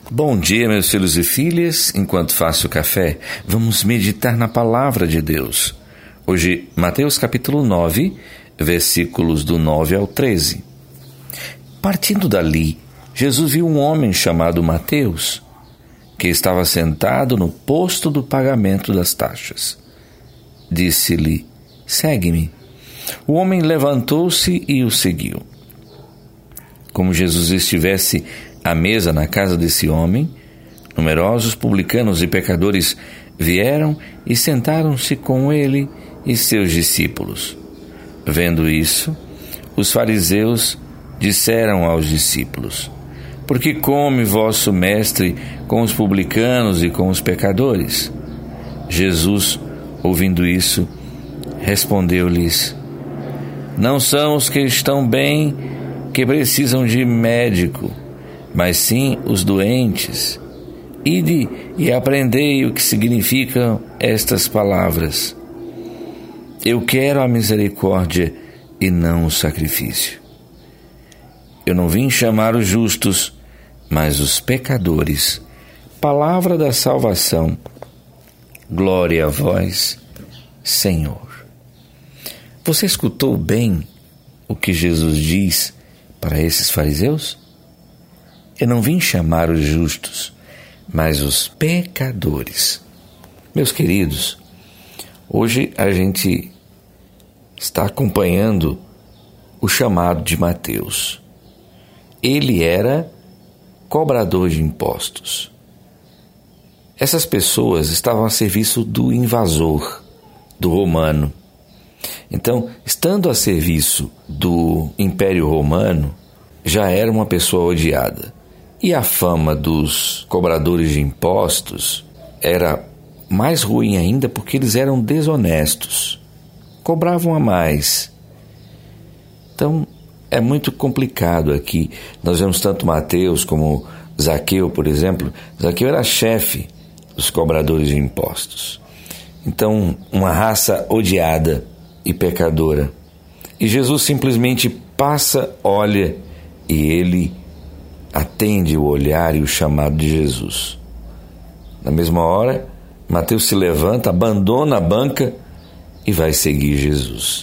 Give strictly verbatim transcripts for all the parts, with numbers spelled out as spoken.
Bom dia, meus filhos e filhas. Enquanto faço o café, vamos meditar na palavra de Deus. Hoje, Mateus capítulo nove, versículos do nove ao treze. Partindo dali, Jesus viu um homem chamado Mateus, que estava sentado no posto do pagamento das taxas. Disse-lhe: segue-me. O homem levantou-se e o seguiu. Como Jesus estivesse à mesa na casa desse homem, numerosos publicanos e pecadores vieram e sentaram-se com ele e seus discípulos. Vendo isso, os fariseus disseram aos discípulos: por que come vosso mestre com os publicanos e com os pecadores? Jesus, ouvindo isso, respondeu-lhes: não são os que estão bem que precisam de médico, mas sim os doentes. Ide e aprendei o que significam estas palavras: eu quero a misericórdia e não o sacrifício. Eu não vim chamar os justos, mas os pecadores. Palavra da salvação. Glória a vós, Senhor. Você escutou bem o que Jesus diz para esses fariseus? Eu não vim chamar os justos, mas os pecadores. Meus queridos, hoje a gente está acompanhando o chamado de Mateus. Ele era cobrador de impostos. Essas pessoas estavam a serviço do invasor, do romano. Então, estando a serviço do Império Romano, já era uma pessoa odiada. E a fama dos cobradores de impostos era mais ruim ainda porque eles eram desonestos, cobravam a mais. Então, é muito complicado aqui. Nós vemos tanto Mateus como Zaqueu, por exemplo. Zaqueu era chefe dos cobradores de impostos. Então, uma raça odiada e pecadora. E Jesus simplesmente passa, olha, e ele atende o olhar e o chamado de Jesus. Na mesma hora, Mateus se levanta, abandona a banca e vai seguir Jesus.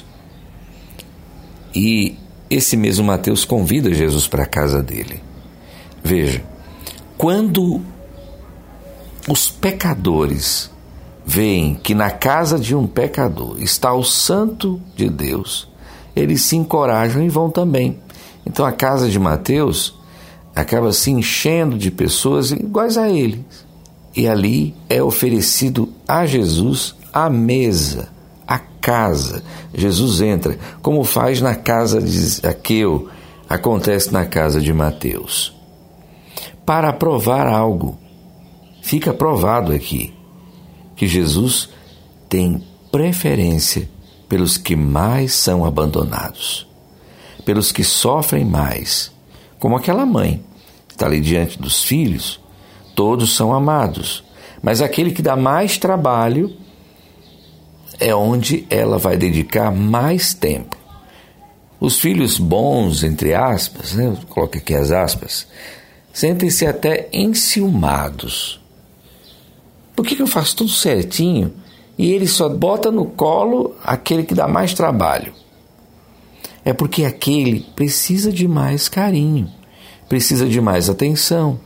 E esse mesmo Mateus convida Jesus para a casa dele. Veja, quando os pecadores veem que na casa de um pecador está o Santo de Deus, eles se encorajam e vão também. Então a casa de Mateus acaba se enchendo de pessoas iguais a ele. E ali é oferecido a Jesus a mesa, a casa. Jesus entra, como faz na casa de Zaqueu, acontece na casa de Mateus. Para provar algo, fica provado aqui que Jesus tem preferência pelos que mais são abandonados, pelos que sofrem mais, como aquela mãe está ali diante dos filhos. Todos são amados, mas aquele que dá mais trabalho é onde ela vai dedicar mais tempo. Os filhos bons, entre aspas, né? Coloca aqui as aspas, sentem-se até enciumados. Por que que eu faço tudo certinho e ele só bota no colo aquele que dá mais trabalho? É porque aquele precisa de mais carinho, precisa de mais atenção.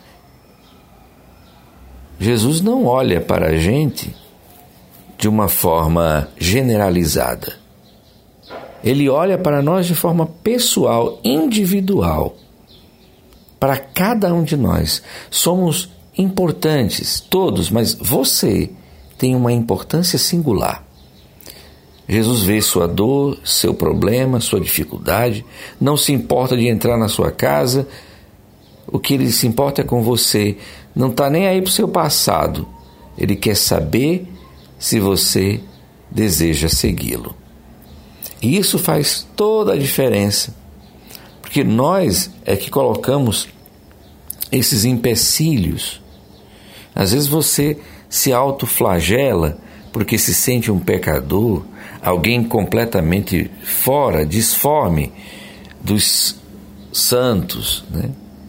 Jesus não olha para a gente de uma forma generalizada. Ele olha para nós de forma pessoal, individual. Para cada um de nós. Somos importantes, todos, mas você tem uma importância singular. Jesus vê sua dor, seu problema, sua dificuldade, não se importa de entrar na sua casa. O que ele se importa é com você. Não está nem aí para o seu passado. Ele quer saber se você deseja segui-lo. E isso faz toda a diferença. Porque nós é que colocamos esses empecilhos. Às vezes você se autoflagela porque se sente um pecador, alguém completamente fora, disforme dos santos, né?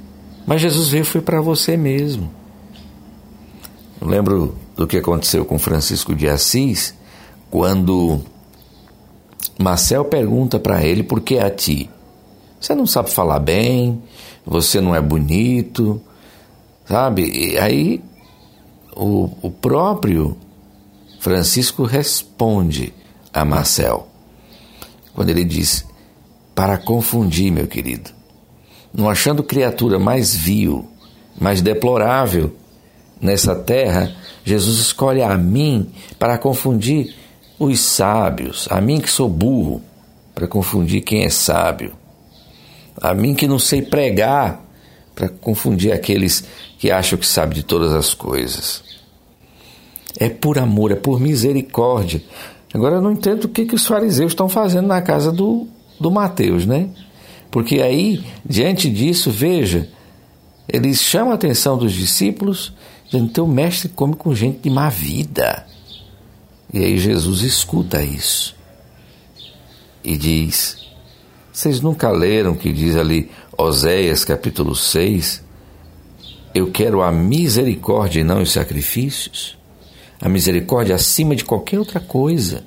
Mas Jesus veio foi para você mesmo. Eu lembro do que aconteceu com Francisco de Assis, quando Marcel pergunta para ele: por que a ti? Você não sabe falar bem, você não é bonito, sabe? E aí o, o próprio Francisco responde a Marcel, quando ele diz: para confundir, meu querido, não achando criatura mais vil, mais deplorável nessa terra, Jesus escolhe a mim para confundir os sábios, a mim que sou burro, para confundir quem é sábio, a mim que não sei pregar, para confundir aqueles que acham que sabem de todas as coisas. É por amor, é por misericórdia. Agora eu não entendo o que, que os fariseus estão fazendo na casa do, do Mateus, né? Porque aí, diante disso, veja, eles chamam a atenção dos discípulos, dizendo: teu mestre come com gente de má vida. E aí Jesus escuta isso e diz: vocês nunca leram que diz ali, Oséias capítulo seis, eu quero a misericórdia e não os sacrifícios? A misericórdia acima de qualquer outra coisa.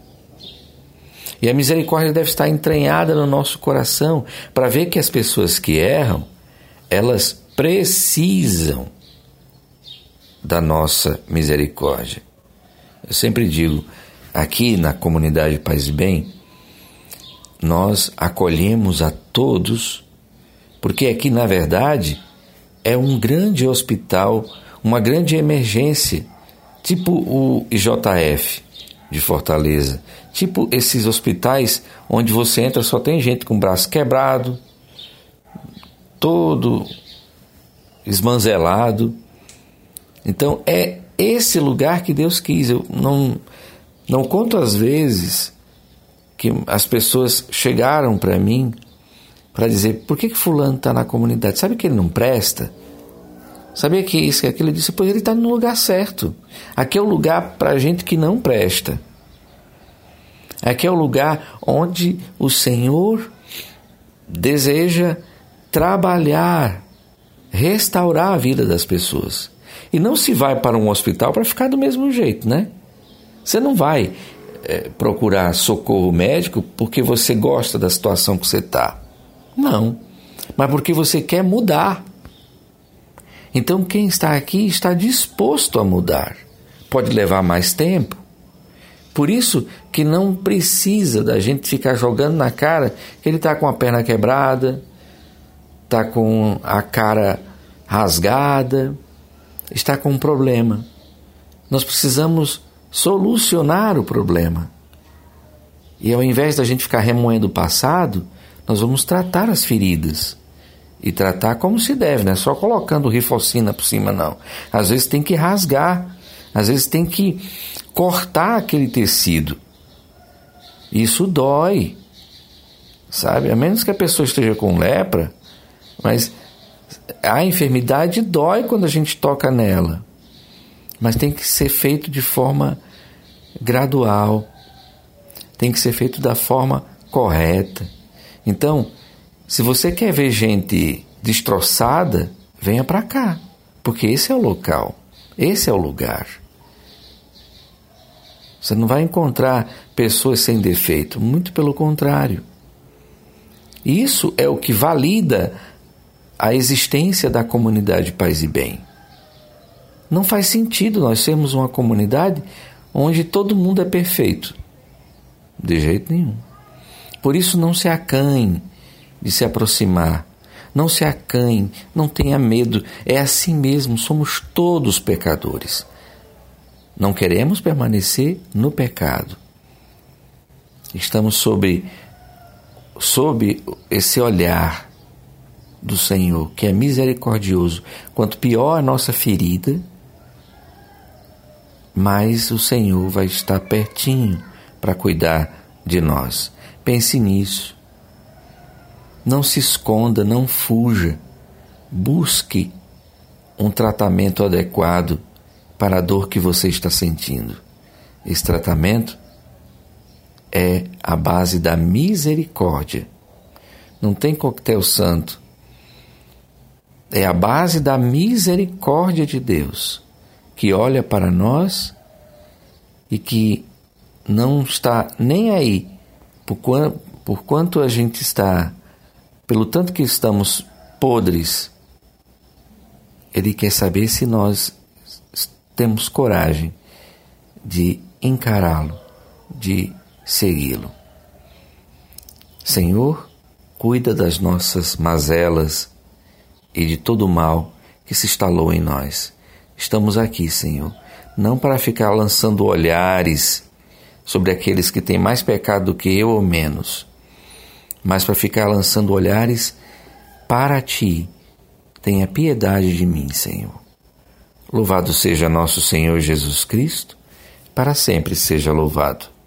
E a misericórdia deve estar entranhada no nosso coração para ver que as pessoas que erram, elas precisam da nossa misericórdia. Eu sempre digo, aqui na comunidade Paz e Bem, nós acolhemos a todos, porque aqui, na verdade, é um grande hospital, uma grande emergência, tipo o I J F de Fortaleza, tipo esses hospitais onde você entra só tem gente com o braço quebrado, todo esmanzelado. Então é esse lugar que Deus quis. Eu não, não conto as vezes que as pessoas chegaram para mim para dizer: por que, que fulano está na comunidade? Sabe que ele não presta? Sabia que isso, que aquilo? Eu disse: pois ele está no lugar certo. Aqui é o lugar para gente que não presta. Aqui é o lugar onde o Senhor deseja trabalhar, restaurar a vida das pessoas. E não se vai para um hospital para ficar do mesmo jeito, né? Você não vai é, procurar socorro médico porque você gosta da situação que você está. Não, mas porque você quer mudar. Então quem está aqui está disposto a mudar. Pode levar mais tempo. Por isso que não precisa da gente ficar jogando na cara que ele está com a perna quebrada, está com a cara rasgada, está com um problema. Nós precisamos solucionar o problema. E ao invés da gente ficar remoendo o passado, nós vamos tratar as feridas. E tratar como se deve, não é só colocando rifocina por cima, não. Às vezes tem que rasgar, às vezes tem que cortar aquele tecido. Isso dói, sabe? A menos que a pessoa esteja com lepra, mas a enfermidade dói quando a gente toca nela. Mas tem que ser feito de forma gradual, tem que ser feito da forma correta. Então, se você quer ver gente destroçada, venha para cá, porque esse é o local, esse é o lugar. Você não vai encontrar pessoas sem defeito, muito pelo contrário. Isso é o que valida a existência da comunidade Paz e Bem. Não faz sentido nós sermos uma comunidade onde todo mundo é perfeito. De jeito nenhum. Por isso não se acanhe de se aproximar. Não se acanhe, não tenha medo. É assim mesmo, somos todos pecadores. Não queremos permanecer no pecado. Estamos sob, sob esse olhar do Senhor, que é misericordioso. Quanto pior a nossa ferida, mais o Senhor vai estar pertinho para cuidar de nós. Pense nisso. Não se esconda, não fuja. Busque um tratamento adequado para a dor que você está sentindo. Esse tratamento é a base da misericórdia. Não tem coquetel santo é a base da misericórdia de Deus, que olha para nós e que não está nem aí por, quanto, por quanto a gente está, pelo tanto que estamos podres. Ele quer saber se nós temos coragem de encará-lo, de segui-lo. Senhor, cuida das nossas mazelas e de todo o mal que se instalou em nós. Estamos aqui, Senhor, não para ficar lançando olhares sobre aqueles que têm mais pecado do que eu ou menos, mas para ficar lançando olhares para Ti. Tenha piedade de mim, Senhor. Louvado seja nosso Senhor Jesus Cristo, para sempre seja louvado.